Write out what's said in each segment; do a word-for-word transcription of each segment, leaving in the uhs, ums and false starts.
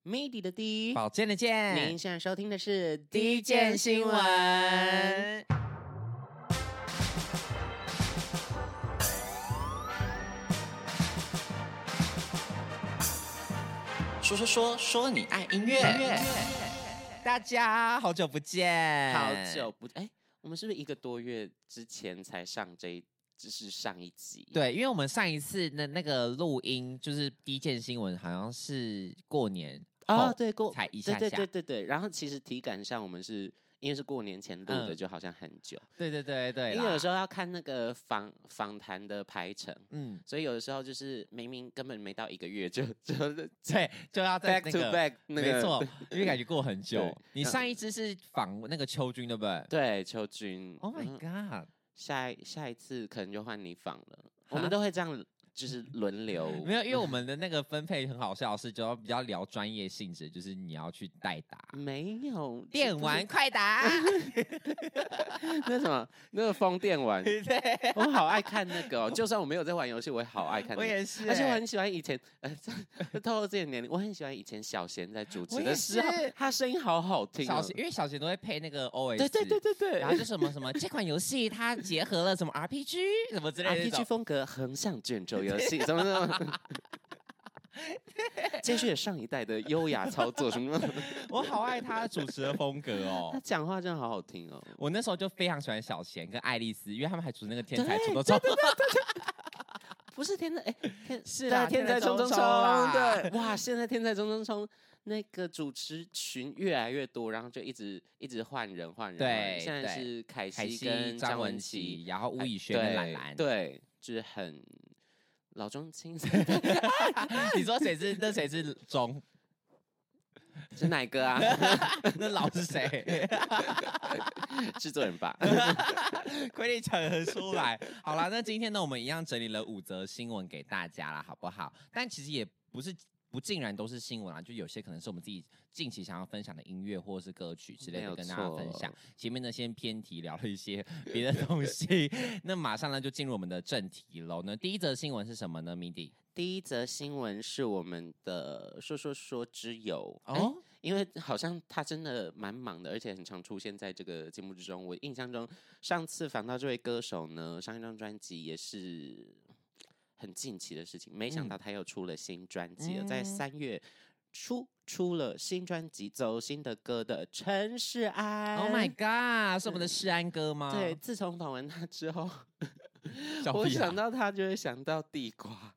，Midi 的 D， 宝剑的剑。 您现在收听的是第一件新闻。 说说说说你爱音乐， 大家好久不见， 好久不哎，我们是不是一个多月之前才上这一？只是上一集， 对，因为我们上一次的那个录音就是第一件新闻，好像是过年啊，对，过才一下下， 对对对对对。然后其实体感上我们是因为是过年前录的，嗯、就好像很久。 对对对对， 因为有时候要看那个访访谈的排程，嗯，所以有的时候就是明明根本没到一个月就就对就要在、 那個、back to back 那个， 没错，因为感觉过很久。你上一支是访那个秋君对不对？ 对，秋君。 Oh my god！ 下一下一次可能就换你访了，我们都会这样，就是轮流。 没有，因为我们的那个分配很好笑，是就要比较聊专业性质，就是你要去代打。 没有电玩快打， 那什么那个风电玩，我好爱看那个哦。就算我没有在玩游戏，我也好爱看、那個。 我也是、欸， 而且我很喜欢以前，呃，透露自己的年龄，我很喜欢以前小贤在主持的时候，他声音好好听、哦。 小贤，因为小贤都会配那个 O S， 对对对对对， 然后就什么什么这款游戏它结合了什么 R P G 什么之类的 ，R P G 风格横向卷轴游戏，怎么怎么。接续上一代的优雅操作什么的， 我好爱他主持的风格哦， 他讲话真的好好听哦。 我那时候就非常喜欢小贤跟爱丽丝，因为他们还主那个天才冲冲冲， 不是天才哎，天是啦， 天才冲冲冲，对，哇，现在天才冲冲冲那个主持群越来越多，然后就一直一直换人换人， 对， 现在是凯西跟张文琪， 然后吴以轩跟兰兰， 对，就是很。老中青， 你说谁是那谁是中？ 是哪个啊？ 那老是谁？ 制作人吧？ 快点讲得出来。好啦，那今天呢，我们一样整理了五则新闻给大家啦，好不好？但其实也不是。不尽然都是新闻啊，就有些可能是我们自己近期想要分享的音乐或是歌曲之类的，跟大家分享。前面呢先偏题聊了一些别的东西，那马上呢就进入我们的正题喽。那第一则新闻是什么呢 ？Midi， 第一则新闻是我们的说说说之友哦、欸，因为好像他真的蛮忙的，而且很常出现在这个节目之中。我印象中上次访到这位歌手呢，上一张专辑也是。很近期的事情，没想到他又出了新专辑了，嗯、在三月初出了新专辑《走心的歌》的陈世安。 Oh my god， 是我们的世安哥吗？ 对，自从访问他之后，我想到他就会想到地瓜。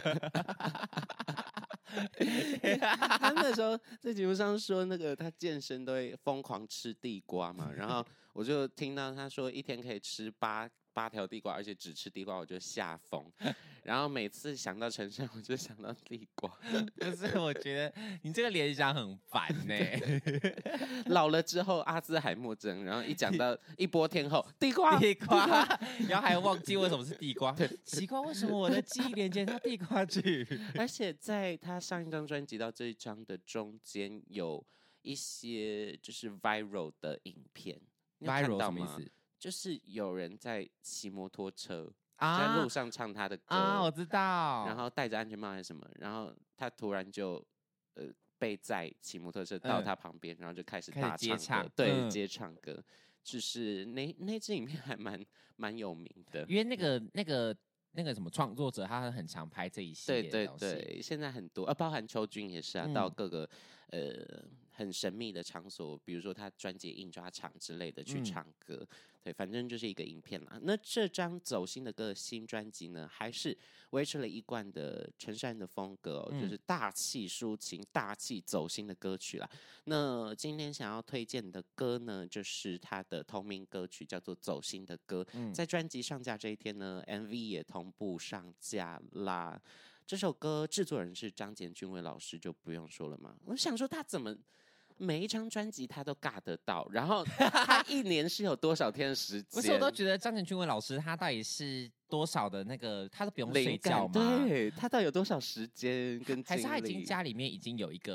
他那时候在节目上说，那个他健身都会疯狂吃地瓜嘛，然后我就听到他说一天可以吃八。八条地瓜，而且只吃地瓜，我就吓疯。然后每次想到陈升，我就想到地瓜。 不是，我觉得你这个联想很烦呢、欸。 老了之后阿兹海默症，然后一讲到一波天后地瓜， 地瓜，然后还忘记为什么是地瓜。奇怪，为什么我的记忆连接到地瓜去？ 而且在他上一张专辑到这一张的中间，有一些就是 viral 的影片，你有看到吗？ viral 什么意思？ 就是有人在骑摩托车，啊、在路上唱他的歌啊，我知道。 然后戴着安全帽还是什么，然后他突然就呃被载骑摩托车到他旁边，嗯、然后就开始大唱歌， 唱对， 嗯、 接唱歌。就是那那支影片还蛮蛮有名的， 因为那个那个那个什么创作者，他很常拍这一系列的东西。 对对对，现在很多，呃，包含秋君也是啊，嗯、到各个呃很神秘的场所，比如说他专辑印刷厂之类的去唱歌。嗯、对，反正就是一个影片啦。那这张走心的歌的新专辑呢，还是维持了一贯的陈珊的风格、哦嗯，就是大气抒情、大气走心的歌曲啦。那今天想要推荐的歌呢，就是他的同名歌曲，叫做《走心的歌》。嗯、在专辑上架这一天呢 ，M V 也同步上架啦。这首歌制作人是张简君伟老师，就不用说了嘛。我想说他怎么每一张专辑他都尬得到，然后他一年是有多少天的时间？ 不是，我都觉得张简君伟老师他到底是多少的那个，他都不用睡觉吗？ 对，他到底有多少时间跟精力？ 还是他已经家里面已经有一个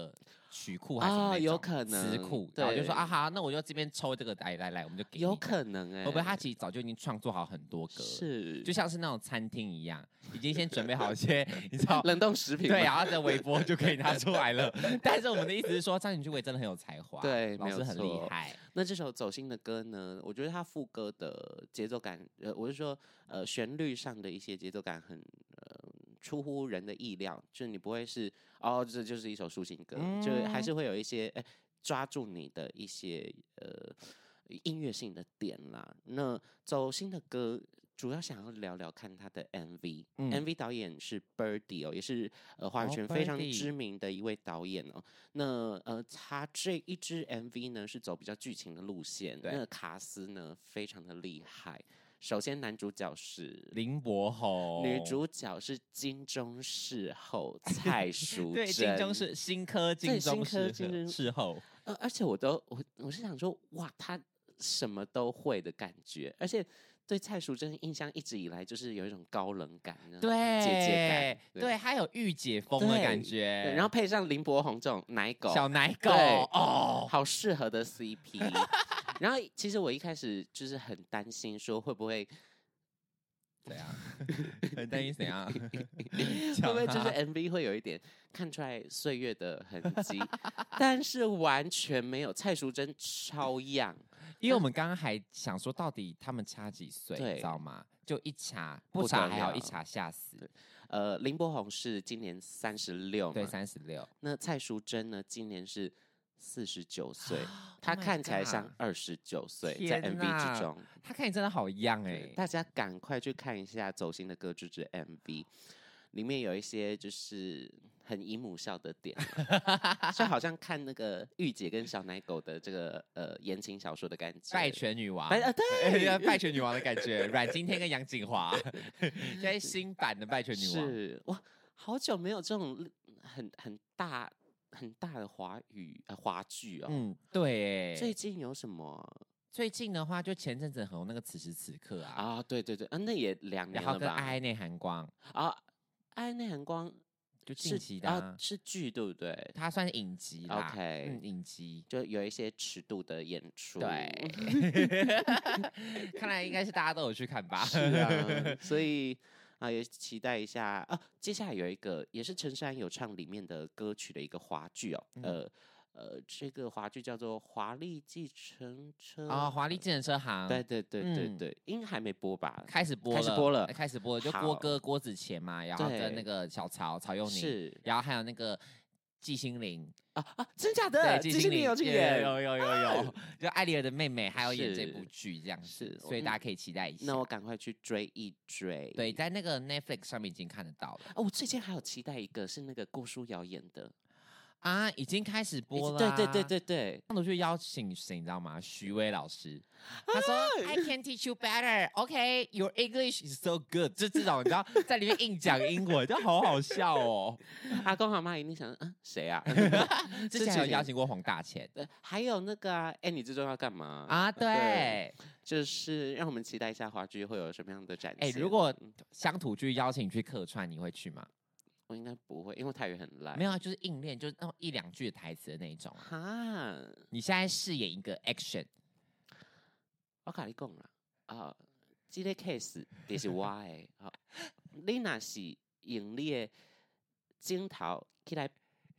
曲库还是什么啊、 那种有可能词库， 对， 然后就说啊好，那我就这边抽这个来来来，我们就给你。 有可能哎、 会不会他其实早就已经创作好很多歌了， 是， 就像是那种餐厅一样，已经先准备好一些你知道冷冻食品对，然后在微波就可以拿出来了。但是我们的意思是说，张宇君伟真的很有才华， 对， 老师很厉害。 那这首走心的歌呢，我觉得它副歌的节奏感，呃，我是说，呃，旋律上的一些节奏感很，呃，出乎人的意料，就是你不会是哦，这就是一首抒情歌，嗯、就还是会有一些哎抓住你的一些呃音乐性的点啦。那走心的歌。主要想要聊聊看他的 M V，M V、嗯、导演是 Birdy 哦，也是呃华语圈非常知名的一位导演哦。哦那呃，他这一支 M V 呢是走比较剧情的路线，那个卡斯呢非常的厉害。首先男主角是林柏宏， 女主角是金钟视后蔡淑臻， 对，金钟是新科金钟视后， 呃，而且我都我我是想说，哇，他什么都会的感觉，而且。对蔡淑臻印象一直以来就是有一种高冷感， 对姐姐感， 对，对还有御姐风的感觉， 对，然后配上林柏宏这种奶狗， 小奶狗， 哦，好适合的 C P。然后其实我一开始就是很担心说会不会。 怎样？很担心怎样？ 会不会就是 M V 会有一点看出来岁月的痕迹？但是完全没有，蔡淑臻超样。 因为我们刚刚还想说，到底他们差几岁，你知道吗？就一查不查还好，一查吓死。 呃，林柏宏是今年三十六， 对，三十六。 那蔡淑臻呢？今年是四十九岁，她看起来像二十九岁，在 M V 之中， 她看起来真的好样哎、欸！ 大家赶快去看一下《走心的歌》这支 M V， 里面有一些就是很姨母笑的点，就好像看那个御姐跟小奶狗的这个呃言情小说的感觉。 拜权女王， 啊对， 拜权女王的感觉，阮经天跟杨谨华，现在新版的拜权女王是哇，好久没有这种很很大。很大的华语呃华剧哦， 嗯，对， 最近有什么？ 最近的话，就前阵子很红那个此时此刻啊， 啊，对对对，啊，那也两年了吧？ 然后跟爱爱内含光啊，爱内含光就近期的、啊啊、是剧对不对？ 它算是影集啦 ，OK， 嗯，影集就有一些尺度的演出， 对，看来应该是大家都有去看吧？ 是啊，所以。啊，也期待一下啊！接下来有一个也是陈珊有唱里面的歌曲的一个华剧哦，嗯、呃呃，这个华剧叫做《华丽计程车》 啊，《华丽计程车行》。 对对对对对，嗯、应该还没播吧？ 开始播了， 开始播了， 开始播了，就郭哥郭子乾嘛，然后跟那个小曹曹佑宁， 是， 然后还有那个季心凌。 啊啊！真假的？季心凌有去演， 有有有有，就艾丽儿的妹妹还有演这部剧，这样是，所以大家可以期待一下。 那我赶快去追一追。 对，在那个 Netflix 上面已经看得到了。 哦，我最近还有期待一个是那个郭书瑶演的啊，已经开始播了。 对对对对对， 上头去邀请谁你知道吗？徐威老师，他说 I can teach you better. OK, your English is so good. 就这种你知道在里面硬讲英文，就好好笑哦。 阿公阿妈一定想，嗯，谁啊？ 之前有邀请过黄大千， 对，还有那个啊，哎，你最终要干嘛啊？对， 就是让我们期待一下华剧会有什么样的展现。 哎，如果乡土剧邀请你去客串，你会去吗？ 我应该不会，因为台语很烂。 没有啊，就是硬练，就是那种一两句的台词的那一种。 哈， 你现在饰演一个 action， 我跟你讲啦，啊，这个 case 就是我的，好，你若是用你的镜头起来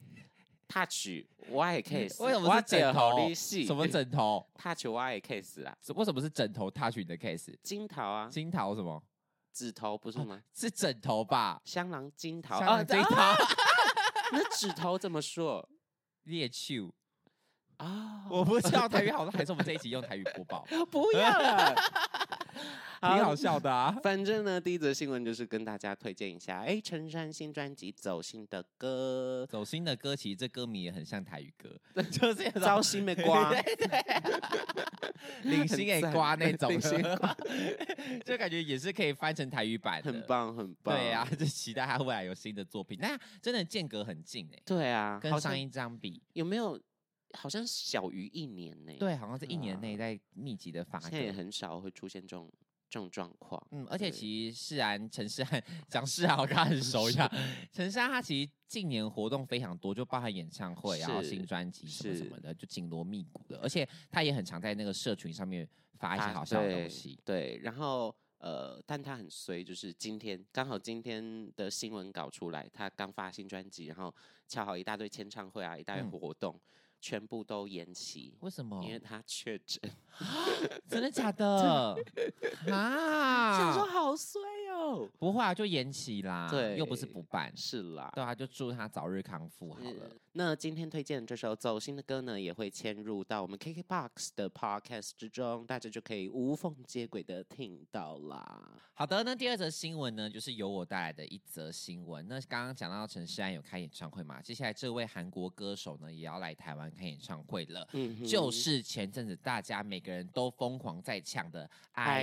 touch 我的 case， 为什么是枕头？什么枕头 ？touch 我的 case 啦？ 为什么是枕头 touch 你的 case？ 金桃啊， 金桃什么？ 指头不是吗？哦、 是枕头吧？ 香囊金桃， 香囊金桃。啊、 那指头怎么说？ 猎手啊， 我不知道台语好像还是我们这一集用台语播报。 不要了。 挺好笑的啊！ 反正呢，第一则新闻就是跟大家推荐一下，哎，陈珊新专辑《走心的歌》。 走心的歌，其实这歌名也很像台语歌，就是糟心的瓜， 对对，领心的瓜那种，就感觉也是可以翻成台语版的， 很棒很棒。 对啊，就期待他未来有新的作品。那真的间隔很近哎， 对啊， 跟上一张比， 有没有？好像小于一年呢， 对，好像是一年内在密集的发歌， 现在也很少会出现这种这种状况。 嗯，而且其实世安陈世安讲世安，我跟他很熟一样。陈世安他其实近年活动非常多，就包含演唱会，然后新专辑什么什么的，就紧锣密鼓的。而且他也很常在那个社群上面发一些好笑的东西。 啊、对, 对，然后呃，但他很衰，就是今天刚好今天的新闻稿出来，他刚发新专辑，然后恰好一大堆签唱会啊，一大堆活动。嗯，全部都延期， 为什么？ 因为他确诊， 真的假的？啊！ 想说好衰哦， 不会啊，就延期啦， 对， 又不是不办， 是啦， 对啊，就祝他早日康复好了。 嗯，那今天推荐这首走心的歌呢，也会嵌入到我们 K K B O X 的 Podcast 之中，大家就可以无缝接轨的听到啦。 好的，那第二则新闻呢，就是由我带来的一则新闻。那刚刚讲到陈世安有开演唱会嘛，接下来这位韩国歌手呢，也要来台湾开演唱会了，嗯，就是前阵子大家每个人都疯狂在抢的 I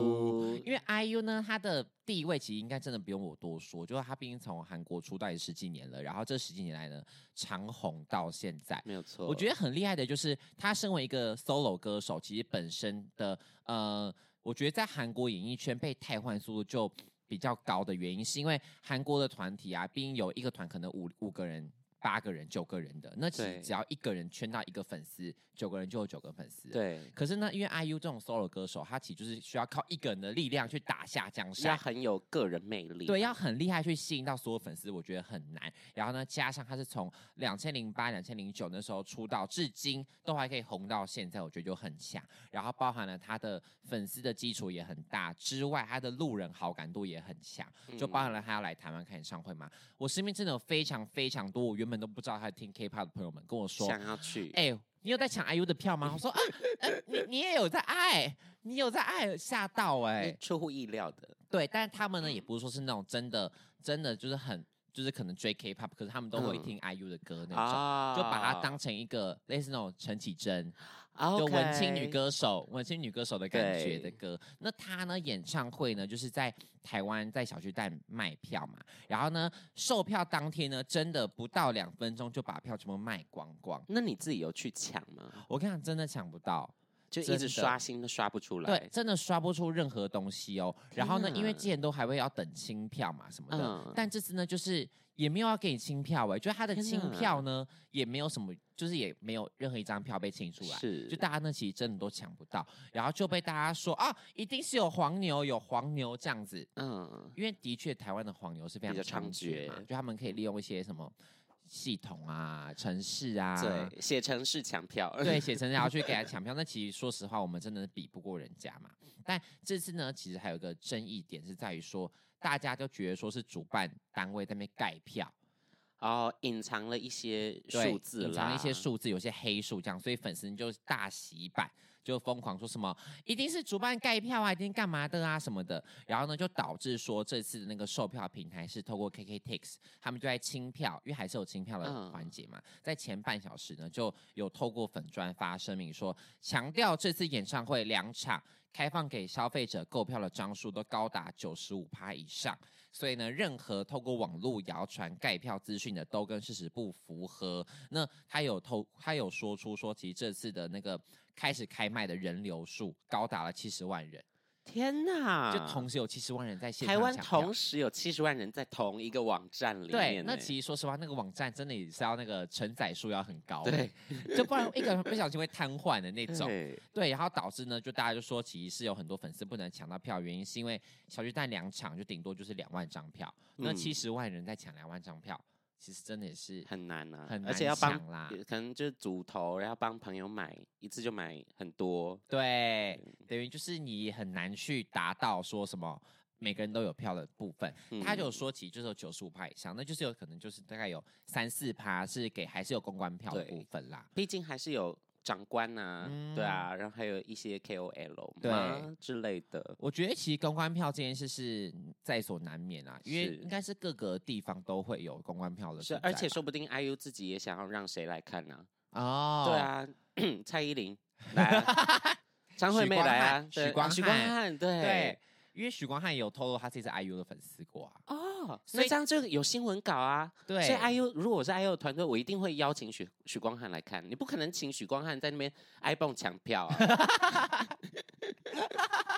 U， 因为 I U 呢，他的地位其实应该真的不用我多说，就是他毕竟从韩国出道也十几年了，然后这十几年来呢，长红到现在， 没有错。 我觉得很厉害的就是他身为一个 solo 歌手，其实本身的呃，我觉得在韩国演艺圈被汰换速度就比较高的原因，是因为韩国的团体啊，毕竟有一个团可能五五个人。八个人、九个人的，那其实只要一个人圈到一个粉丝，九个人就有九个粉丝。 对。 可是呢，因为 I U 这种 solo 歌手，他其实就是需要靠一个人的力量去打下江山， 要很有个人魅力。 对，要很厉害去吸引到所有粉丝，我觉得很难。然后呢，加上他是从两千零八、两千零九那时候出道，至今都还可以红到现在，我觉得就很强。然后包含了他的粉丝的基础也很大，之外他的路人好感度也很强，就包含了他要来台湾开演唱会嘛。我身边真的有非常非常多，我原本都不知道他听 K-pop 的朋友们跟我说想要去， 哎、欸，你有在抢 I U 的票吗？我说啊，呃、你你也有在爱，你有在爱，吓到哎、欸， 出乎意料的。 对，但是他们呢也不是说是那种真的真的就是很就是可能追 K-pop， 可是他们都会听 I U 的歌那种，嗯、就把它当成一个类似那种陈绮贞。就文青女歌手，文青女歌手的感觉的歌。那她呢，演唱会呢，就是在台湾在小巨蛋卖票嘛。然后呢，售票当天呢，真的不到两分钟就把票全部卖光光。 那你自己有去抢吗？ 我跟你讲，真的抢不到。 就一直刷新都刷不出来， 对，真的刷不出任何东西哦。然后呢，因为之前都还会要等清票嘛什么的，嗯、但这次呢，就是也没有要给你清票哎，就他的清票呢也没有什么，就是也没有任何一张票被清出来， 是， 就大家呢其实真的都抢不到，然后就被大家说啊，一定是有黄牛，有黄牛这样子，嗯，因为的确台湾的黄牛是非常猖獗嘛，就他们可以利用一些什么。系统啊，城市啊， 对，写程式抢票， 对，写程式然后去给他抢票。那其实说实话，我们真的比不过人家嘛。但这次呢，其实还有一个争议点是在于说，大家就觉得说是主办单位在那边盖票， 哦，隐藏了一些数字啦， 隐藏了一些数字，有些黑数这样，所以粉丝就大洗版。就疯狂说什么一定是主办盖票啊，一定干嘛的啊什么的，然后呢就导致说这次的那个售票平台是透过 K K Tix， 他们就在清票，因为还是有清票的环节嘛，在前半小时呢就有透过粉专发声明说，强调这次演唱会两场开放给消费者购票的张数都高达 百分之九十五 以上。所以呢，任何透过网络谣传盖票资讯的，都跟事实不符合。那他有透，他有说出说，其实这次的那个开始开卖的人流数高达了七十万人。 天哪！ 就同时有七十万人在线上台湾同时有七十万人在同一个网站里面。 对，那其实说实话，那个网站真的也是要那个承载数要很高， 对， 就不然一个人不小心会瘫痪的那种。 对， 对，然后导致呢，就大家就说，其实是有很多粉丝不能抢到票，原因是因为小巨蛋两场就顶多就是两万张票，嗯、那七十万人在抢两万张票。其实真的也是很难啊， 很难而且要帮啦， 可能就是组头，然后帮朋友买一次就买很多， 对，等于就是你很难去达到说什么每个人都有票的部分。嗯、他就有说起就是有九十五趴以上，那就是有可能就是大概有三四趴是给还是有公关票的部分啦， 毕竟还是有。长官啊，嗯、对啊，然后还有一些 K O L 对之类的。 我觉得其实公关票这件事是在所难免啊，因为应该是各个地方都会有公关票的。 是，而且说不定 I U 自己也想要让谁来看呢、 啊？哦， 对啊，蔡依林来、啊，张惠妹来啊， 许光许光汉，对。 对因为许光汉也有透露他自己是 I U 的粉丝过啊， 哦，所以这样就有新闻稿啊。 对， 所以 I U 如果我是 I U 的团队，我一定会邀请许许光汉来看。你不可能请许光汉在那边 iPhone 抢票啊。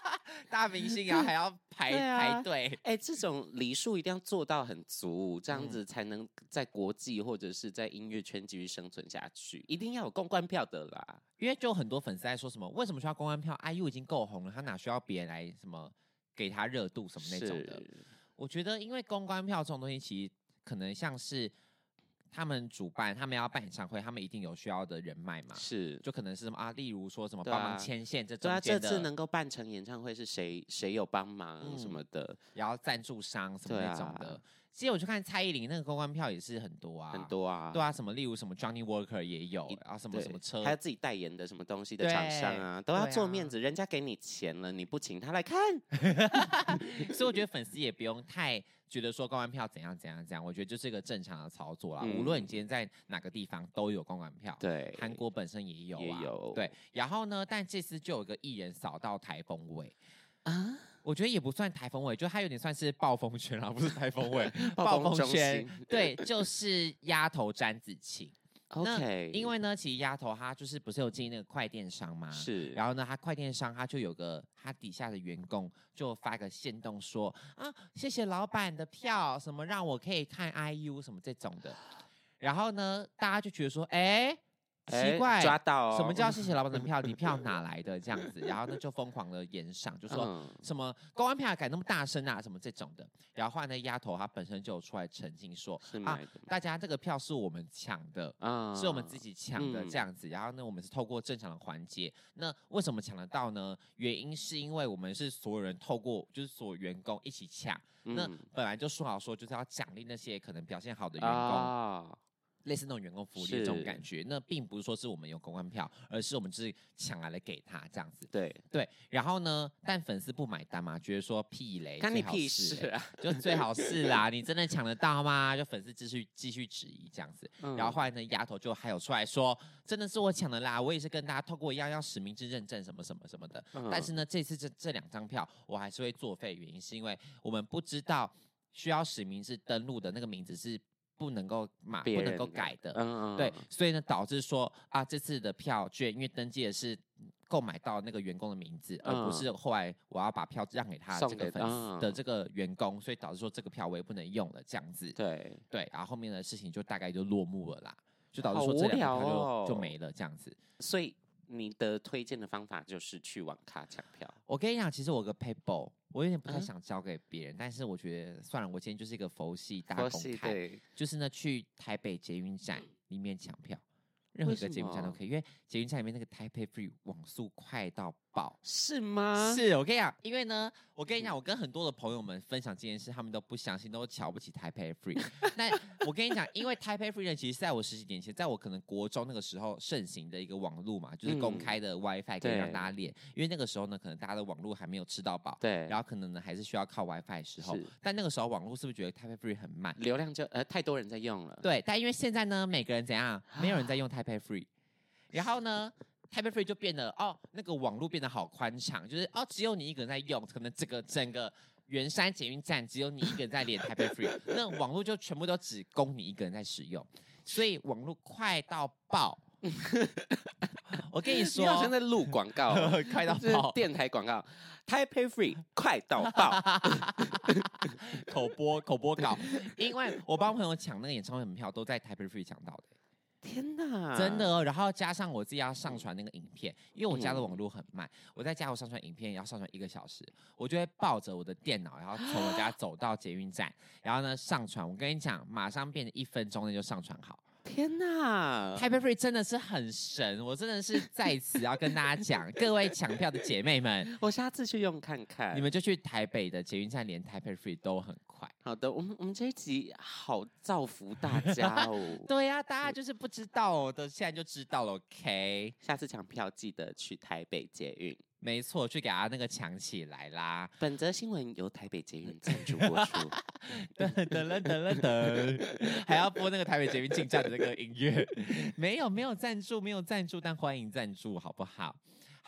大明星然后还要排、 啊、 排队。 哎、欸，这种礼数一定要做到很足，这样子才能在国际或者是在音乐圈继续生存下去。一定要有公关票的啦， 因为就很多粉丝在说什么，为什么需要公关票 ？I U 已经够红了，他哪需要别人来什么给他热度什么那种的？我觉得，因为公关票这种东西，其实可能像是。他们主办，他们要办演唱会，他们一定有需要的人脉嘛？ 是， 就可能是什么啊，例如说什么帮忙牵线，这中间的。对啊，这次能够办成演唱会是谁谁有帮忙什么的， 然后赞助商什么那种的。啊、其实我去看蔡依林那个公关票也是很多啊， 很多啊， 对啊，什么例如什么 Johnny Walker 也有，然后什么什么车， 还有自己代言的什么东西的厂商啊，都要做面子，啊、人家给你钱了，你不请他来看， 所以我觉得粉丝也不用太。觉得说公关票怎样怎样怎样，我觉得就是一个正常的操作啦。嗯、无论你今天在哪个地方都有公关票， 对， 韩国本身也有啊， 也有对。然后呢，但这次就有个艺人扫到台风尾啊，我觉得也不算台风尾，就他有点算是暴风圈啦，不是台风尾，暴风圈，对，就是丫头詹子晴。 OK， 因为呢，其实丫头她就是不是有经营那个快电商吗？ 是， 然后呢，她快电商她就有个她底下的员工就发个限动说啊，谢谢老板的票，什么让我可以看 I U 什么这种的。然后呢，大家就觉得说，哎。奇怪， 抓到、哦、 什么叫谢谢老板的票？你票哪来的？这样子，然后呢就疯狂的延上，就说、嗯、什么公关票改那么大声啊，什么这种的。然后后来那丫头她本身就有出来澄清说，啊，大家这个票是我们抢的，嗯、是我们自己抢的这样子。然后呢，我们是透过正常的环节。那为什么抢得到呢？原因是因为我们是所有人透过，就是所有员工一起抢。嗯、那本来就说好说就是要奖励那些可能表现好的员工。啊类似那种员工福利这种感觉，那并不是说是我们有公关票，而是我们就是抢来了给他这样子。 对对，然后呢，但粉丝不买单嘛，觉得说屁嘞， 干你屁事啊！ 就最好是啦，你真的抢得到吗？就粉丝继续继续质疑这样子。嗯、然后后来呢，丫头就还有出来说，真的是我抢的啦，我也是跟大家透过一样要实名制认证什么什么什么的。嗯、但是呢，这次这这两张票我还是会作废，原因是因为我们不知道需要实名制登录的那个名字是。不能够码不能够改的，嗯嗯对，所以呢导致说啊这次的票券因为登记的是购买到那个员工的名字，嗯、而不是后来我要把票让给他这个粉丝的这个员工，所以导致说这个票我也不能用了这样子。 对对，然后后面的事情就大概就落幕了啦，就导致说这两个票就、哦、就没了这样子。 所以你的推荐的方法就是去网咖抢票。 我跟你讲，其实我有个 paper。我有点不太想交给别人，嗯、但是我觉得算了，我今天就是一个佛系大公开，就是呢去台北捷运站里面抢票，任何一个捷运站都可以，因为捷运站里面那个台北 Free 网速快到爆， 是吗？ 是，我跟你讲，因为呢，我跟你讲，我跟很多的朋友们分享这件事，他们都不相信，都瞧不起台北 Free。那我跟你讲，因为台北 Free 呢，其实在我十几年前，在我可能国中那个时候盛行的一个网路嘛，就是公开的 WiFi 可以让大家连，因为那个时候呢，可能大家的网路还没有吃到饱， 对， 然后可能呢还是需要靠 WiFi 的时候，但那个时候网路是不是觉得台北 Free 很慢， 流量就呃太多人在用了？ 对，但因为现在呢，每个人怎样，没有人在用台北 Free。然后呢，台北 Free 就变得哦，那个网络变得好宽敞，就是哦，只有你一个人在用，可能这个整个圆山捷运站只有你一个人在连台北 Free， 那网络就全部都只供你一个人在使用，所以网络快到爆。我跟你说， 你好像在录广告， 快到爆， 电台广告，台北 Free 快到爆， 口播口播稿，因为我帮朋友抢那个演唱会门票，都在台北 Free 抢到的。 天哪， 真的哦！然后加上我自己要上传那个影片，因为我家的网络很慢，嗯、我在家我上传影片要上传一个小时，我就会抱着我的电脑，然后从我家走到捷运站，然后呢上传。我跟你讲，马上变成一分钟内就上传好。 天哪， 台北 Free 真的是很神，我真的是在此要跟大家讲，各位抢票的姐妹们， 我下次去用看看。 你们就去台北的捷运站，连台北 Free 都很快。 好的，我们我们这一集好造福大家哦。 对呀、啊，大家就是不知道的，现在就知道了。OK， 下次抢票记得去台北捷运。 没错，去给他那个抢起来啦！ 本则新闻由台北捷运赞助播出。 等等了等了等，还要播那个台北捷运进站的那个音乐。没有没有赞助，没有赞助，但欢迎赞助，好不好？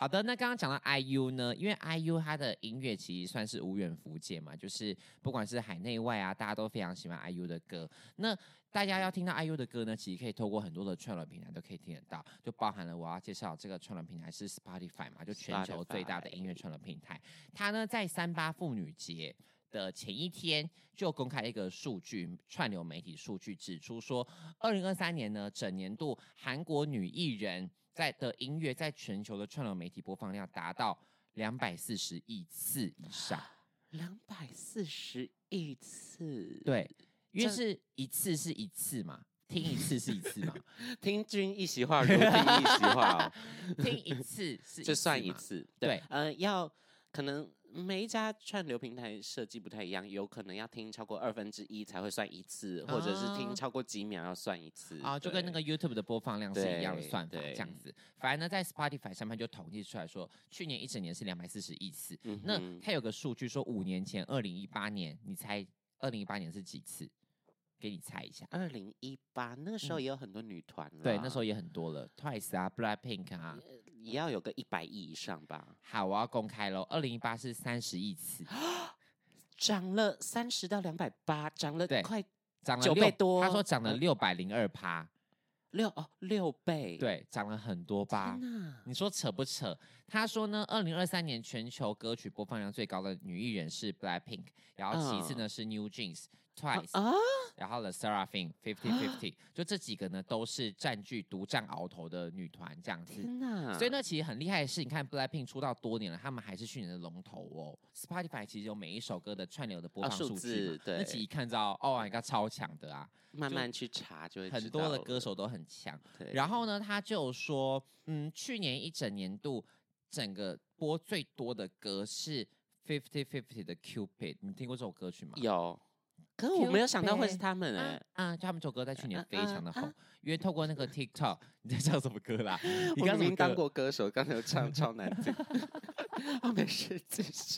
好的，那刚刚讲到 I U 呢，因为 I U 它的音乐其实算是无远弗届嘛，就是不管是海内外啊，大家都非常喜欢 I U 的歌。那大家要听到 I U 的歌呢，其实可以透过很多的串流平台都可以听得到，就包含了我要介绍这个串流平台是 Spotify 嘛，就全球最大的音乐串流平台。它呢在三八妇女节的前一天就公开一个数据，串流媒体数据指出说，二零二三年呢整年度韩国女艺人在的音乐在全球的串流媒体播放量达到两百四十亿次以上， 两百四十亿次， 对，因为是一次是一次嘛，听一次是一次嘛， 听君一席话，如听一席话哦， 听一次是一次就算一次， 对， 对呃，要可能。每一家串流平台设计不太一样，有可能要听超过二分之一才会算一次，或者是听超过几秒要算一次啊，就跟那个 YouTube 的播放量是一样的算法，这样子。反而呢，在 Spotify 上面就统计出来说，去年一整年是两百四十亿次。嗯、那它有个数据说，五年前，二零一八年，你猜二零一八年是几次？给你猜一下。 二零一八那个时候也有很多女团了、嗯， 对，那时候也很多了 ，Twice 啊 ，Blackpink 啊。 也要有个一百亿以上吧。 好，我要公开喽。二零一八是三十亿次， 涨了三十到两百八，涨了快涨了九倍多。 他说涨了六百零二趴， 六哦六倍， 对，涨了很多吧？你说扯不扯？他说呢，二零二三年全球歌曲播放量最高的女艺人是 Blackpink， 然后其次呢、嗯、是 New Jeans。Twice，、啊、然后 The Seraphim、Fifty Fifty，、啊、就这几个呢都是占据独占鳌头的女团这样子。 天哪！ 所以呢，其实很厉害的是，你看 Blackpink 出道多年了，他们还是去年的龙头哦。Spotify 其实有每一首歌的串流的播放数据、 啊，对， 那其实看到哦，一个超强的啊。 慢慢去查就会知道， 很多的歌手都很强。然后呢，他就说，嗯，去年一整年度整个播最多的歌是 Fifty Fifty 的 Cupid， 你听过这首歌曲吗？ 有。可是我没有想到会是他们哎、欸， 啊，就他们这首歌在去年非常的红，啊啊、因为透过那个 TikTok， 你在唱什么歌啦？ 你刚刚当过歌手，刚才有唱超难听，我没事继续。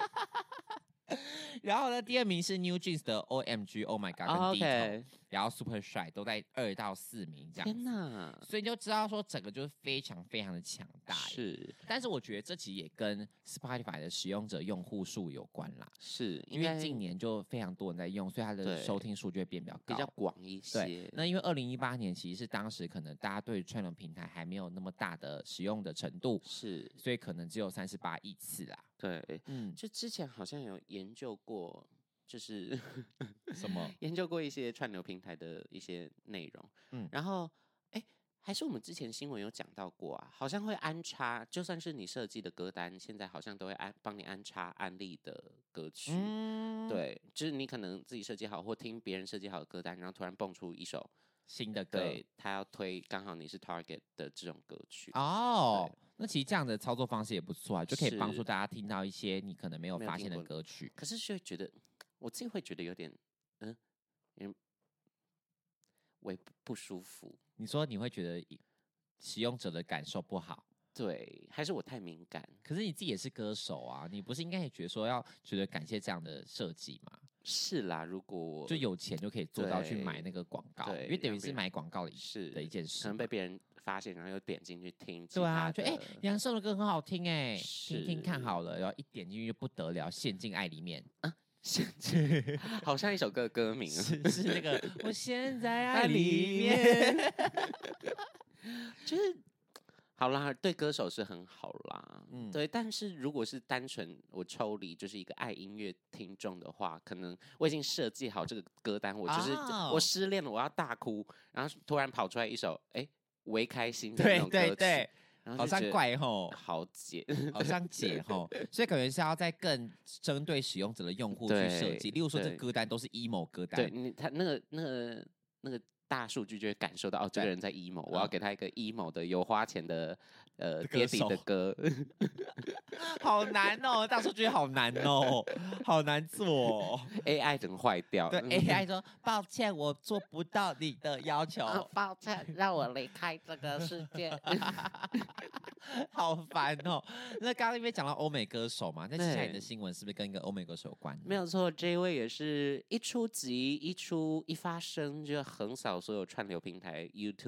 然后呢，第二名是 New Jeans 的 O M G，Oh My God， 跟 oh, okay. 然后 Super Shy 都在二到四名这样子。 天哪！ 所以你就知道说整个就是非常非常的强大。 是， 但是我觉得这其实也跟 Spotify 的使用者用户数有关啦。 是， 因为近年就非常多人在用，所以它的收听数就会变比较高， 比较广一些。 对，那因为二零一八年其实是当时可能大家对串流平台还没有那么大的使用的程度， 是， 所以可能只有三十八亿次啦。 对，嗯，就之前好像有研究过，就是什么研究过一些串流平台的一些内容，嗯，然后哎，还是我们之前新闻有讲到过啊，好像会安插，就算是你设计的歌单，现在好像都会安帮你安插安利的歌曲，嗯，对，就是你可能自己设计好或听别人设计好的歌单，然后突然蹦出一首新的歌， 对，他要推刚好你是 target 的这种歌曲哦。那其实这样的操作方式也不错啊，就可以帮助大家听到一些你可能没有发现的歌曲。 可是就觉得，我自己会觉得有点，嗯，有点微不舒服。 你说你会觉得使用者的感受不好？ 对，还是我太敏感？ 可是你自己也是歌手啊，你不是应该也觉得说要觉得感谢这样的设计吗？ 是啦，如果我就有钱就可以做到去买那个广告，因为等于是买广告的是的一件事， 可能被别人发现，然后又点进去听。 对啊，就哎，杨丞琳的歌很好听哎、欸，听听看好了，然后一点进去就不得了，陷进爱里面啊， 陷进，好像一首歌的歌名是是那个我陷在爱里面， 就是。好啦，对歌手是很好啦，嗯，对。但是如果是单纯我抽离，就是一个爱音乐听众的话，可能我已经设计好这个歌单，我就是、oh. 我失恋了，我要大哭，然后突然跑出来一首，哎，微开心的那种歌曲， 对对对， 然后好像怪吼， 好解， 好像解吼，所以感觉是要在更针对使用者的用户去设计，例如说这歌单都是 emo 歌单， 对你他那个那个那个。大数据就会感受到哦，这个人在 emo， 我要给他一个 emo 的有花钱的呃爹地的歌， 好难哦，大数据好难哦，好难做、哦、 ，A I 整个坏掉。 对 ，A I 说抱歉，我做不到你的要求， 哦、抱歉，让我离开这个世界。 好烦哦！那刚刚因为讲到欧美歌手嘛，那接下来你的新闻是不是跟一个欧美歌手有关？ 没有错，这一位也是一出集、一出一发声就横扫所有串流平台 YouTube。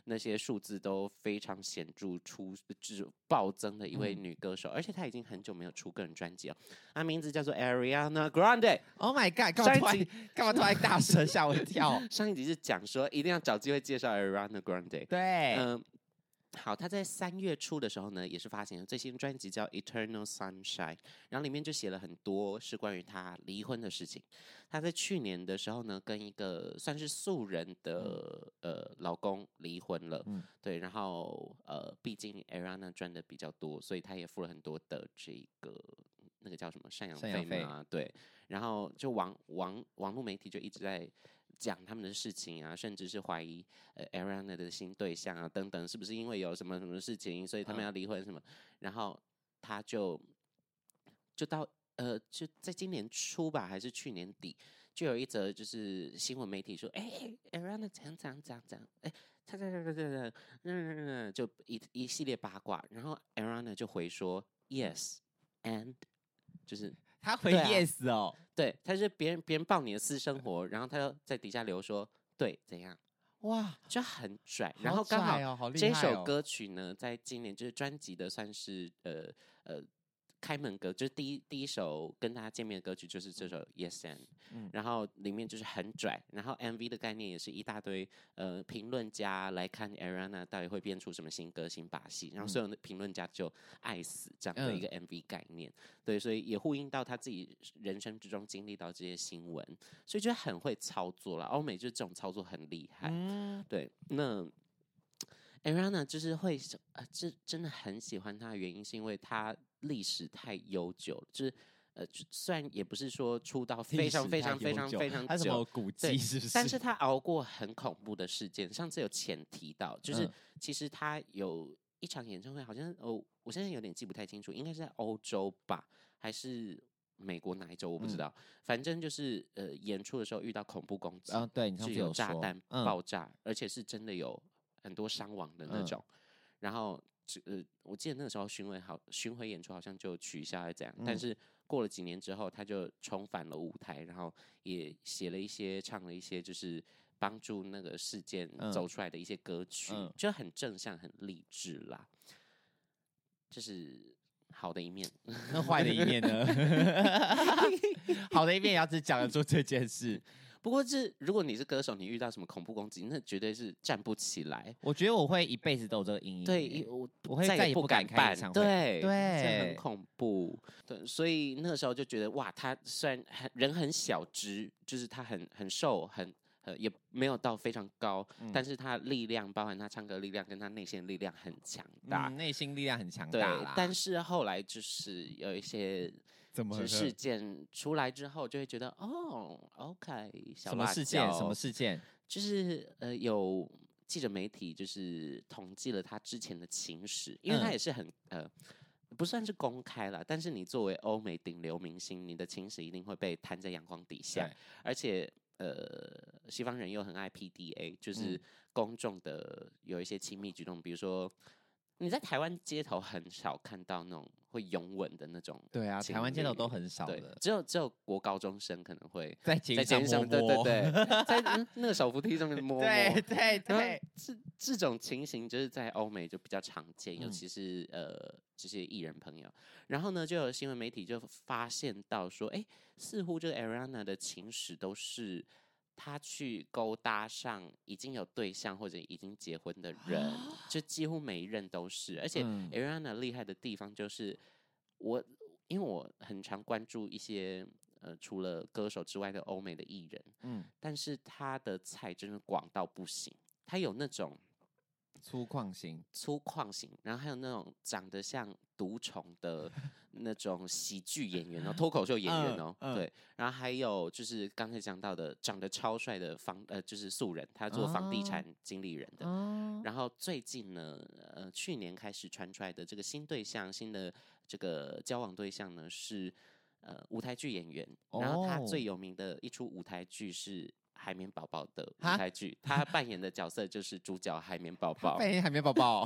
那些数字都非常显著出就是暴增的一位女歌手，嗯、而且她已经很久没有出个人专辑了。她名字叫做 Ariana Grande。Oh my god！ 干嘛突然干嘛突然大声吓我一跳？ 上一集是讲说一定要找机会介绍 Ariana Grande。 对， 嗯、呃。好，他在三月初的时候呢，也是发行了最新专辑叫《Eternal Sunshine》，然后里面就写了很多是关于他离婚的事情。他在去年的时候呢，跟一个算是素人的、嗯、呃老公离婚了，嗯、对，然后呃，毕竟 Ariana 赚的比较多，所以他也付了很多的这个那个叫什么赡养费嘛，对，然后就网网网络媒体就一直在讲他们的事情啊，甚至是怀疑呃 Ariana 的新对象啊等等，是不是因为有什么什么事情，所以他们要离婚什么？嗯、然后他就就到呃就在今年初吧，还是去年底，就有一则就是新闻媒体说，哎、欸、，Ariana 怎样怎样怎样怎样，哎、欸，他他他他他他，就一一系列八卦，然后 Ariana 就回说 Yes and 就是。 他回 yes 哦， 对，他是别人别人报你的私生活，然后他又在底下留说对怎样，哇，就很拽。然后刚好这首歌曲呢，在今年就是专辑的算是呃呃开门歌，就是第一第一首跟大家见面的歌曲就是这首 Yes and，嗯、然后里面就是很拽，然后 M V 的概念也是一大堆呃评论家来看 Ariana 到底会变出什么新歌新把戏，然后所有的评论家就爱死这样的一个 M V 概念，嗯、对，所以也呼应到他自己人生之中经历到这些新闻，所以就很会操作啦。欧美就是这种操作很厉害，嗯、对，那。Ariana 就是会呃，这真的很喜欢她的原因，是因为她历史太悠久了，就是呃，虽然也不是说出道非常非常非常非常久， 她什么古迹是不是？ 但是她熬过很恐怖的事件。上次有前提到，就是其实她有一场演唱会，好像哦，我现在有点记不太清楚，应该是在欧洲吧，还是美国哪一州我不知道，嗯、反正就是呃，演出的时候遇到恐怖攻击， 啊、对，你是有炸弹爆炸，嗯、而且是真的有。很多伤亡的那种，嗯、然后呃，我记得那个时候巡回好巡回演出好像就取消还是怎样，嗯、但是过了几年之后，他就重返了舞台，然后也写了一些、唱了一些，就是帮助那个事件走出来的一些歌曲，嗯、就很正向、很励志啦。这是好的一面， 那坏的一面呢？好的一面也要只讲得出这件事。 不过这如果你是歌手，你遇到什么恐怖攻击，那绝对是站不起来。 我觉得我会一辈子都有这个阴影。 对，我我会再也不敢开演唱会。 对对， 这很恐怖。对，所以那个时候就觉得哇，他虽然很人很小只，就是他很很瘦，很呃也没有到非常高，嗯、但是他力量，包含他唱歌力量跟他内心力量很强大， 嗯、内心力量很强大啦。 对，但是后来就是有一些。 怎么事件出来之后，就会觉得哦 ，OK， 小什么事件？什么事件？ 就是呃，有记者媒体就是统计了他之前的情史，因为他也是很、嗯、呃，不算是公开了，但是你作为欧美顶流明星，你的情史一定会被摊在阳光底下，而且呃，西方人又很爱 P D A， 就是公众的有一些亲密举动，比如说。你在台湾街头很少看到那种会拥吻的那种， 对啊，台湾街头都很少的， 只有只有国高中生可能会在街上摸摸，对对对，在、嗯、那个手扶梯上面摸摸， 对对对， 这这种情形就是在欧美就比较常见，尤其是、嗯、呃这些艺人朋友。然后呢，就有新闻媒体就发现到说，哎，似乎这个 Ariana 的情史都是。他去勾搭上已经有对象或者已经结婚的人，就几乎每一任都是。而且 Ariana 厉害的地方就是，我因为我很常关注一些呃除了歌手之外的欧美的艺人，嗯，但是他的菜真的广到不行，他有那种。 粗犷型， 粗犷型，然后还有那种长得像毒虫的那种喜剧演员哦，脱口秀演员哦，嗯嗯、对，然后还有就是刚才讲到的长得超帅的房呃，就是素人，他做房地产经理人的。哦、然后最近呢，呃，去年开始传出来的这个新对象，新的这个交往对象呢是呃舞台剧演员，然后他最有名的一出舞台剧是。 海绵宝宝的舞台剧，他扮演的角色就是主角海绵宝宝。 扮演海绵宝宝。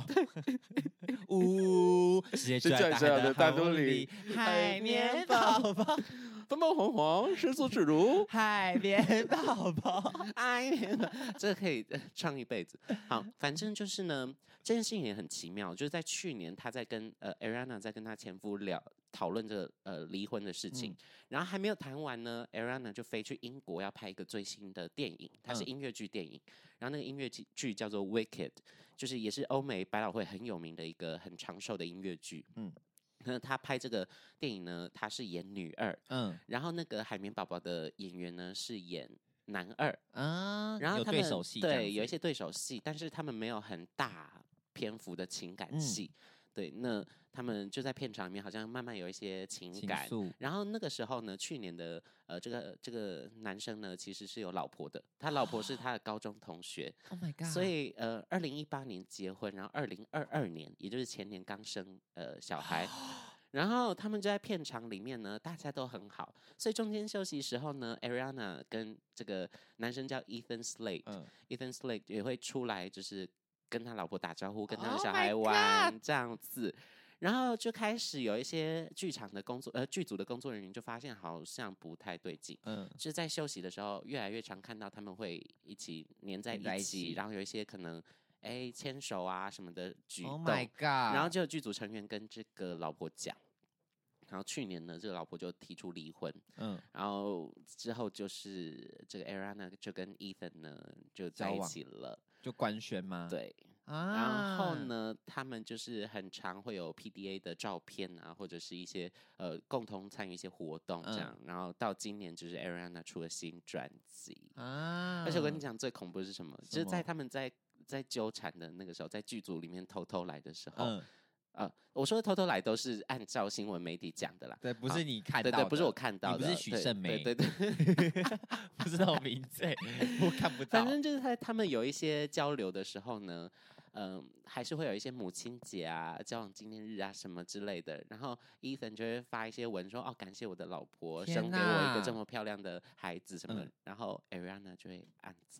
呜，世界最大的大肚里，海绵宝宝。 粉粉红黄，伸缩自如， 海绵宝宝， 海绵宝宝，这个可以唱一辈子。好，反正就是呢，这件事情也很奇妙，就是在去年，他在跟呃 Ariana 在跟他前夫聊讨论这个呃离婚的事情，嗯、然后还没有谈完呢 ，Ariana 就飞去英国要拍一个最新的电影，它是音乐剧电影，嗯、然后那个音乐剧叫做 Wicked， 就是也是欧美百老汇很有名的一个很长寿的音乐剧，嗯。那他拍这个电影呢，他是演女二，嗯，然后那个海绵宝宝的演员呢是演男二，啊，然后他们有对手戏， 对，有一些对手戏，但是他们没有很大篇幅的情感戏，嗯、对，那他们就在片场里面好像慢慢有一些情感， 情然后那个时候呢，去年的呃这个这个男生呢其实是有老婆的，他老婆是他的高中同学 ，Oh my god， 所以呃二零一八年结婚，然后二零二二年，也就是前年刚生呃小孩。然后他们就在片场里面呢，大家都很好，所以中间休息时候呢 ，Ariana 跟这个男生叫 Ethan Slade， 嗯、Ethan Slade 也会出来，就是跟他老婆打招呼，跟他的小孩玩、oh、这样子。然后就开始有一些剧场的工作，呃，剧组的工作人员就发现好像不太对劲，嗯，就是在休息的时候，越来越常看到他们会一起黏在一起， 在一起然后有一些可能。哎，牵手啊什么的举动 ，Oh my god！ 然后就有剧组成员跟这个老婆讲，然后去年呢，这个老婆就提出离婚，嗯，然后之后就是这个 Ariana 就跟 Ethan 呢就在一起了， 就官宣吗？ 对，啊，然后呢，他们就是很常会有 P D A 的照片啊，或者是一些呃共同参与一些活动这样，嗯、然后到今年就是 Ariana 出了新专辑啊，而且我跟你讲最恐怖的是什么？就是在他们在在纠缠的那个时候，在剧组里面偷偷来的时候，嗯，呃，我说的偷偷来都是按照新闻媒体讲的啦， 对，不是你看到的， 对对，不是我看到的， 你不是许胜梅， 对对对， 不是那种名字，我看不到。 反正就是在他们有一些交流的时候呢，嗯、呃，还是会有一些母亲节啊、交往纪念日啊什么之类的，然后 Ethan 就会发一些文说，哦，感谢我的老婆生给我一个这么漂亮的孩子什么的，嗯、然后 Ariana 就会按赞。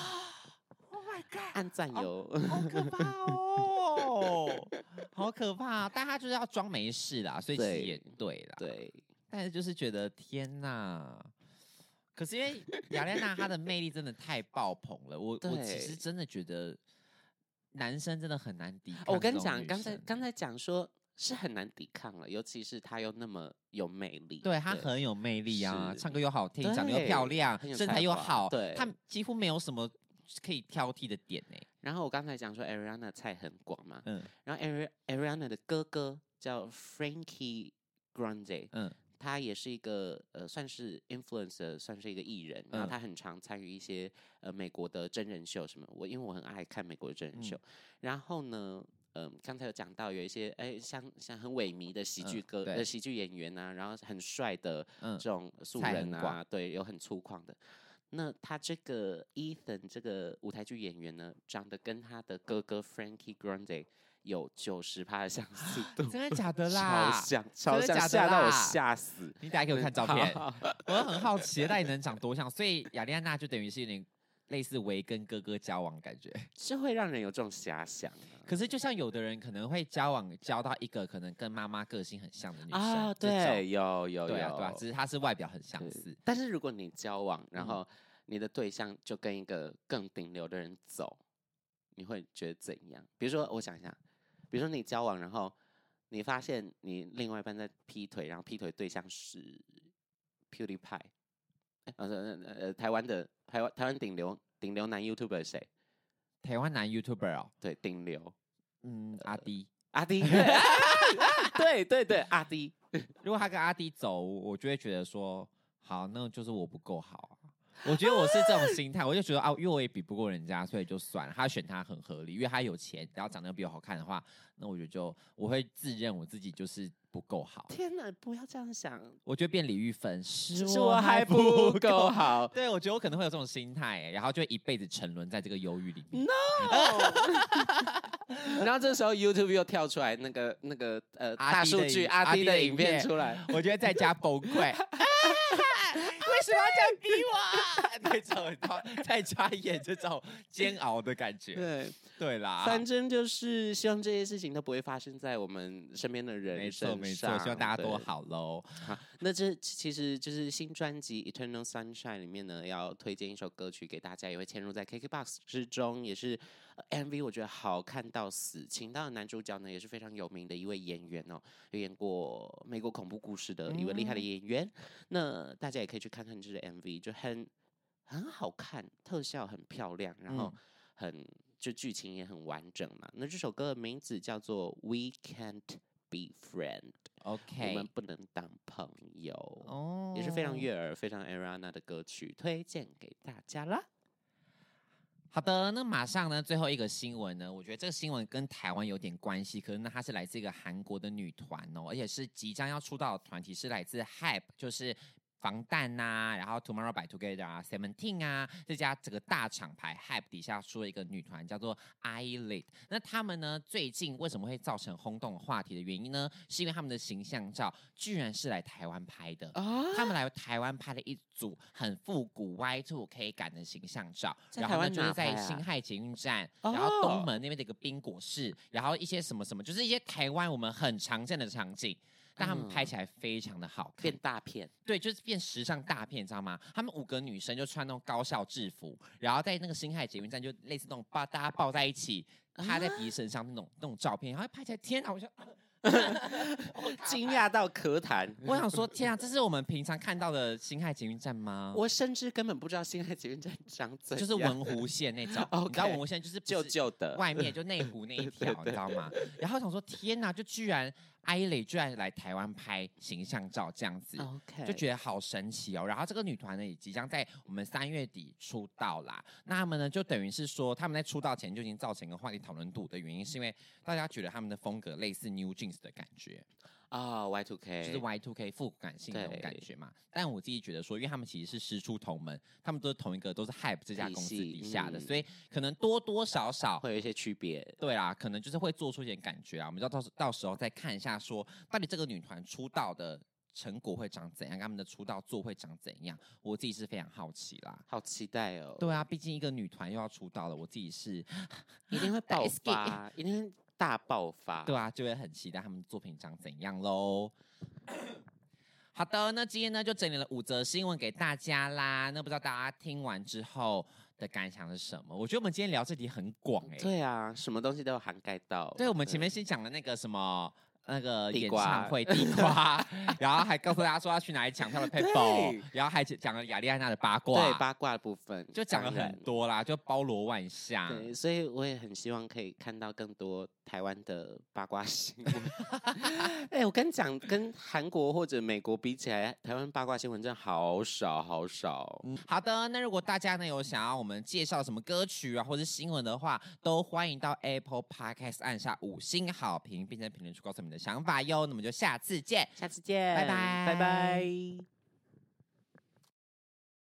Oh my god！ 按赞有， 好, 好可怕哦，好可怕！但他就是要装没事啦，所以其实也对啦。 对， 但是就是觉得天哪！可是因为雅莲娜她的魅力真的太爆棚了，我我其实真的觉得男生真的很难抵抗。 我跟你讲，刚才刚才讲说是很难抵抗了，尤其是他又那么有魅力， 对他很有魅力啊，唱歌又好听，长得又漂亮，身材又好， 对， 他几乎没有什么可以挑剔的点呢、欸。 然后我刚才讲说 Ariana 菜很广嘛，嗯，然后 Ariana 的哥哥叫 Frankie Grande， 嗯，他也是一个呃算是 influencer， 算是一个艺人，然后他很常参与一些呃美国的真人秀什么，我因为我很爱看美国的真人秀，嗯、然后呢。嗯，刚才有讲到有一些哎，像像很萎靡的喜剧歌、嗯、呃喜剧演员啊，然后很帅的这种素人啊，嗯、对，有很粗犷的。那他这个 Ethan 这个舞台剧演员呢，长得跟他的哥哥 Frankie Grande 有九十趴的相似度， 真的假的啦？ 超像，超像，吓到我吓死！ 你等下给我看照片，我很好奇，到底能长多像？所以雅丽安娜就等于是有点。类似维跟哥哥交往感觉， 是会让人有这种遐想、啊。 可是就像有的人可能会交往交到一个可能跟妈妈个性很像的女生啊，对，有有有， 对啊，对啊，只是她是外表很相似。 但是如果你交往，然后你的对象就跟一个更顶流的人走，你会觉得怎样？比如说，我想一下，比如说你交往，然后你发现你另外一半在劈腿，然后劈腿对象是 PewDiePie。呃呃台湾的台湾台湾顶流顶流男 YouTuber 谁？ 台湾男 YouTuber 哦， 对，顶流， 嗯，阿滴， 阿滴，对对对，阿滴。 如果他跟阿滴走，我就会觉得说，好，那就是我不够好啊。我觉得我是这种心态，我就觉得啊，因为我也比不过人家，所以就算了。他选他很合理，因为他有钱，然后长得比我好看的话，那我觉得就我会自认我自己就是不够好。 天哪，不要这样想！ 我觉得变李玉芬是我还不够好。 对，我觉得我可能会有这种心态，然后就会一辈子沉沦在这个忧郁里面。 No 然后这时候 YouTube 又跳出来那个那个呃阿大数弟的影据阿弟阿弟的影的影片片出来， 我觉得在家崩溃。为什么要这样逼我？那种在家演这种煎熬的感觉。 对对啦， 反正就是希望这些事情都不会发生在我们身边的人没身上。 错没错，希望大家都对好喽。 好，那这其实就是新专辑《Eternal Sunshine》里面呢，要推荐一首歌曲给大家，也会嵌入在 K K B O X 之中，也是、呃、M V 我觉得好看到死。请到的男主角呢也是非常有名的一位演员哦，有演过美国恐怖故事的一位厉害的演员。嗯、那大家也可以去看看这个 M V， 就很很好看，特效很漂亮，然后很、嗯、就剧情也很完整嘛。那这首歌的名字叫做《We Can't Be Friends》。OK， 我们不能当朋友哦， oh. 也是非常悦耳、非常 Ariana 的歌曲，推荐给大家啦。 好的，那马上呢，最后一个新闻呢，我觉得这个新闻跟台湾有点关系，可是呢，它是来自一个韩国的女团哦，而且是即将要出道的团体，是来自 Hype， 就是防弹呐、啊，然后 Tomorrow by Together 啊 ，Seventeen 啊，这家这个大厂牌 Hype 底下出了一个女团叫做 I L I T。那他们呢，最近为什么会造成轰动话题的原因呢？是因为他们的形象照居然是来台湾拍的。啊、他们来台湾拍了一组很复古 Y 二 K 感的形象照，然后呢就是在辛亥捷运站，啊、然后东门那边的一个冰果室，然后一些什么什么，就是一些台湾我们很常见的场景。但他们拍起来非常的好看， 变大片， 对，就是变时尚大片，你知道吗？他们五个女生就穿那种高校制服，然后在那个辛亥捷运站就类似那种把大家抱在一起，趴在彼此身上那种、啊、那种照片，然后拍起来，天啊！我就惊讶到咳痰。 我想说，天啊，这是我们平常看到的辛亥捷运站吗？ 我甚至根本不知道辛亥捷运站长怎样， 就是文湖线那种。okay, 你知道文湖线就是旧旧的， 外面就内湖那一条，你知道吗？然后我想说，天哪，就居然。I L I T 居然来台湾拍形象照，这样子 ，okay. 就觉得好神奇哦。然后这个女团呢，也即将在我们三月底出道啦。那他们呢，就等于是说，他们在出道前就已经造成一个话题讨论度的原因，是因为大家觉得他们的风格类似 New Jeans 的感觉。 啊、oh, ，Y 二 K 就是 Y 二 K 复古感性的那种感觉嘛。但我自己觉得说，因为他们其实是师出同门，他们都是同一个，都是 Hype 这家公司底下的，嗯、所以可能多多少少会有一些区别。 对啦，可能就是会做出一点感觉啊。我们就到到时候再看一下说，到底这个女团出道的成果会长怎样，他们的出道作会长怎样，我自己是非常好奇啦， 好期待哦。 对啊，毕竟一个女团又要出道了，我自己是一定会爆发，一定会大爆发。 对啊，就会很期待他们的作品长怎样喽。好的，那今天呢就整理了五则新闻给大家啦。那不知道大家听完之后的感想是什么？我觉得我们今天聊这题很广哎、欸。 对啊，什么东西都有涵盖到。 对，我们前面先讲了那个什么。那个演唱会地瓜，然后还告诉大家说要去哪里抢票的 people， 然后还讲了雅丽安娜的八卦， 对八卦的部分就讲了很多啦，就包罗万象。 对，所以我也很希望可以看到更多台湾的八卦新闻。哎、欸，我跟你讲，跟韩国或者美国比起来，台湾八卦新闻真的好少好少。 嗯，好的，那如果大家呢有想要我们介绍什么歌曲啊或者新闻的话，都欢迎到 Apple Podcast 按下五星好评，并在评论区告诉你们的想法哟。那么就下次见， 下次见， 拜拜， 拜拜。